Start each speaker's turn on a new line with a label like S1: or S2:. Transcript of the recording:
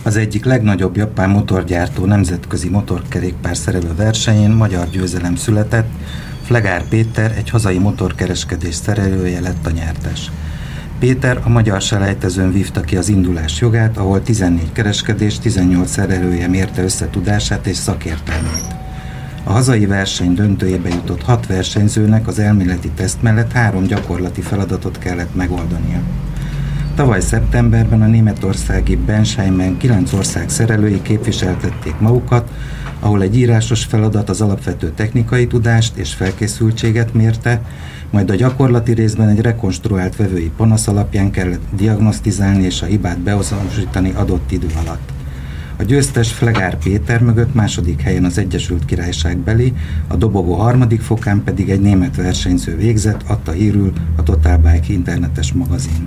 S1: Az egyik legnagyobb japán motorgyártó nemzetközi motorkerékpár szerelő versenyén magyar győzelem született, Flegár Péter, egy hazai motorkereskedés szerelője lett a nyertes. Péter a magyar selejtezőn vívta ki az indulás jogát, ahol 14 kereskedés, 18 szerelője mérte össze tudását és szakértelmét. A hazai verseny döntőjébe jutott 6 versenyzőnek az elméleti teszt mellett 3 gyakorlati feladatot kellett megoldania. Tavaly szeptemberben a németországi Bensheimen 9 ország szerelői képviseltették magukat, ahol egy írásos feladat az alapvető technikai tudást és felkészültséget mérte, majd a gyakorlati részben egy rekonstruált vevői panasz alapján kellett diagnosztizálni és a hibát beazonosítani adott idő alatt. A győztes Flegár Péter mögött második helyen az Egyesült Királyság beli, a dobogó harmadik fokán pedig egy német versenyző végzett, adta hírül a Total Bike internetes magazin.